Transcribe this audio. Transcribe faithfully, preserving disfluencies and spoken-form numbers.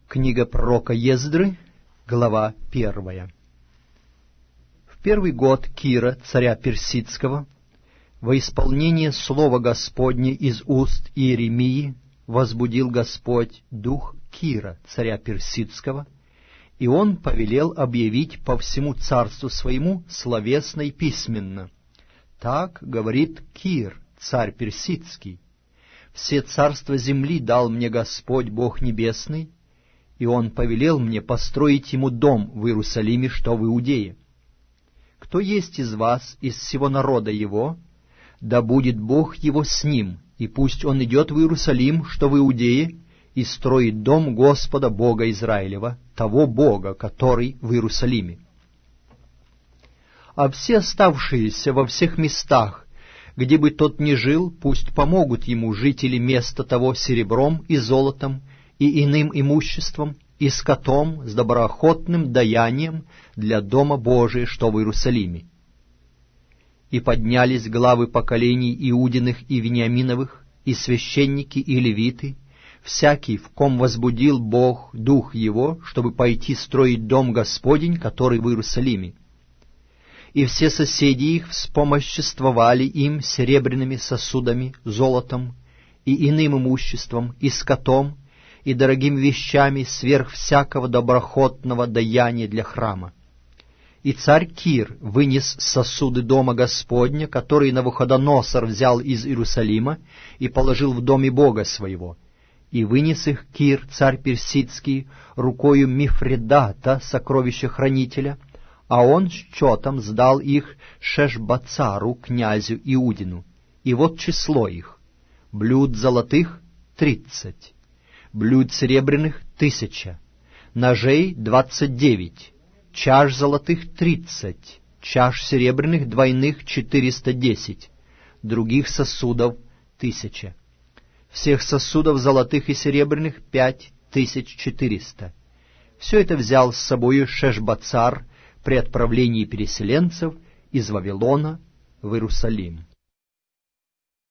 Книга пророка Ездры, глава первая. В первый год Кира, царя Персидского, во исполнение слова Господне из уст Иеремии возбудил Господь дух Кира, царя Персидского, и он повелел объявить по всему царству своему словесно и письменно. Так говорит Кир, царь Персидский: «Все царства земли дал мне Господь Бог Небесный, и Он повелел мне построить Ему дом в Иерусалиме, что в Иудее. Кто есть из вас, из всего народа Его, да будет Бог Его с ним, и пусть он идет в Иерусалим, что в Иудее, и строит дом Господа Бога Израилева, того Бога, который в Иерусалиме. А все оставшиеся во всех местах, где бы тот ни жил, пусть помогут ему жители места того серебром и золотом, и иным имуществом, и скотом с доброохотным даянием для Дома Божия, что в Иерусалиме». И поднялись главы поколений Иудиных и Вениаминовых, и священники, и левиты, всякий, в ком возбудил Бог дух его, чтобы пойти строить дом Господень, который в Иерусалиме. И все соседи их вспомоществовали им серебряными сосудами, золотом, и иным имуществом, и скотом, и дорогими вещами сверх всякого доброхотного даяния для храма. И царь Кир вынес сосуды дома Господня, которые Навуходоносор взял из Иерусалима и положил в доме Бога своего. И вынес их Кир, царь Персидский, рукою Мифредата, сокровища-хранителя, а он счетом сдал их Шешбацару, князю Иудину. И вот число их: блюд золотых — тридцать, блюд серебряных — тысяча, ножей — двадцать девять, чаш золотых — тридцать, чаш серебряных двойных — четыреста десять, других сосудов — тысяча. Всех сосудов золотых и серебряных — пять тысяч четыреста. Все это взял с собою Шешбацар при отправлении переселенцев из Вавилона в Иерусалим.